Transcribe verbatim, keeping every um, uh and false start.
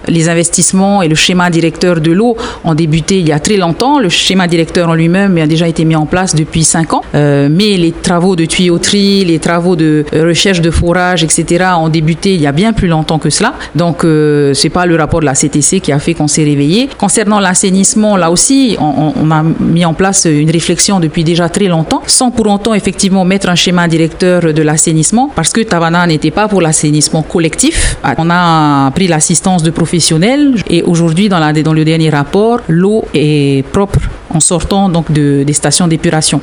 les investissements et le schéma directeur de l'eau ont débuté il y a très longtemps. Le schéma directeur en lui-même a déjà été mis en place depuis cinq ans. Euh, mais les travaux de tuyauterie, les travaux de recherche de forage, et cetera ont débuté il y a bien plus longtemps que cela. Donc, euh, c'est pas le rapport de la C T C qui a fait qu'on s'est réveillé. Concernant l'assainissement, là aussi, on, on a mis en place une réflexion depuis déjà très longtemps, sans pour autant effectivement mettre un schéma directeur de l'assainissement, parce que Tavana n'était pas pour l'assainissement collectif. On a pris l'assistance de professionnels et aujourd'hui, dans, la, dans le dernier rapport, l'eau est propre en sortant donc de, des stations d'épuration.